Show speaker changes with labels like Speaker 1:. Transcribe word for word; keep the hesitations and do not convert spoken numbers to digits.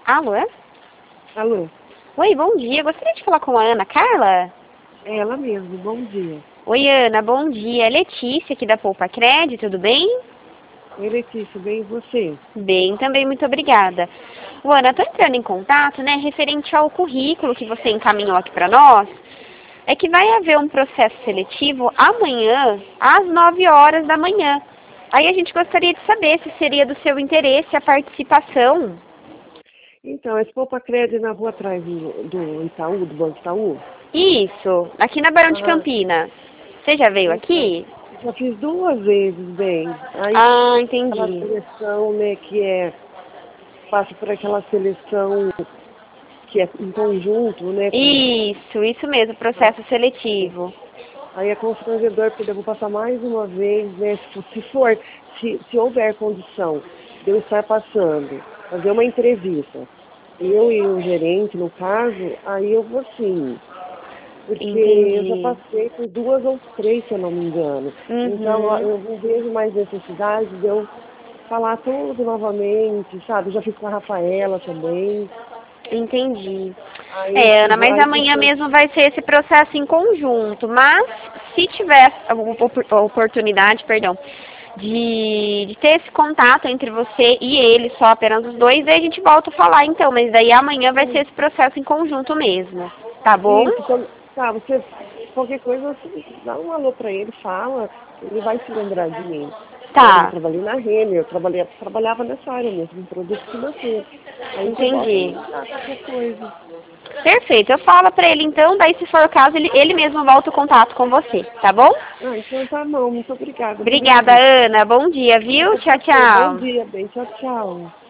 Speaker 1: Alô?
Speaker 2: Alô?
Speaker 1: Oi, bom dia. Gostaria de falar com a Ana Carla?
Speaker 2: É ela mesmo, bom dia.
Speaker 1: Oi, Ana, bom dia. É Letícia aqui da Poupa Cred, tudo bem?
Speaker 2: Oi, Letícia, bem e você?
Speaker 1: Bem, também, muito obrigada. Ô, Ana, estou entrando em contato, né, referente ao currículo que você encaminhou aqui para nós. É que vai haver um processo seletivo amanhã, às nove horas da manhã. Aí a gente gostaria de saber se seria do seu interesse a participação.
Speaker 2: Então, esse Poupa Cred na rua atrás do, do Itaú, do Banco Itaú?
Speaker 1: Isso, aqui na Barão de
Speaker 2: Ah,
Speaker 1: Campinas. Você já veio
Speaker 2: então,
Speaker 1: aqui?
Speaker 2: já fiz duas vezes, bem. Aí,
Speaker 1: Ah,
Speaker 2: aquela
Speaker 1: entendi.
Speaker 2: seleção, né, que é, passa por aquela seleção que é em conjunto, né, com...
Speaker 1: Isso, isso mesmo, processo seletivo.
Speaker 2: Aí é constrangedor, porque eu vou passar mais uma vez, né, se for, se, for, se, se houver condição de eu estar passando, fazer uma entrevista, eu e o gerente, no caso, aí eu vou sim, porque eu já
Speaker 1: Entendi.
Speaker 2: passei por duas ou três, se eu não me engano. Então
Speaker 1: Uhum.
Speaker 2: eu não vejo mais necessidade de eu falar tudo novamente, sabe? Eu já fiz com a Rafaela também.
Speaker 1: Entendi.
Speaker 2: Aí,
Speaker 1: É, Ana,
Speaker 2: tipo,
Speaker 1: mas
Speaker 2: aí
Speaker 1: amanhã
Speaker 2: você...
Speaker 1: mesmo vai ser esse processo em conjunto. Mas se tiver a op- a oportunidade, perdão, de, de ter esse contato entre você e ele, só apenas os dois, aí a gente volta a falar então. Mas daí amanhã vai ser esse processo em conjunto mesmo. Tá bom?
Speaker 2: Isso, quando, tá, você, qualquer coisa, você dá um alô pra ele, fala, ele vai se lembrar de mim. Sabe, eu
Speaker 1: Tá,
Speaker 2: trabalhei na Renner, eu trabalhei, trabalhava nessa área mesmo, em produto financeiro. Aí você volta a me
Speaker 1: entendi.
Speaker 2: ligar, qualquer coisa.
Speaker 1: Perfeito. Eu falo pra ele então, daí se for o caso, ele, ele mesmo volta o contato com você, tá bom?
Speaker 2: Ah, então tá bom, muito obrigada, viu,
Speaker 1: Obrigada,
Speaker 2: Letícia?
Speaker 1: Ana. Bom dia, viu?
Speaker 2: Obrigada
Speaker 1: Tchau,
Speaker 2: a você, bom
Speaker 1: tchau.
Speaker 2: dia, bem, tchau, tchau.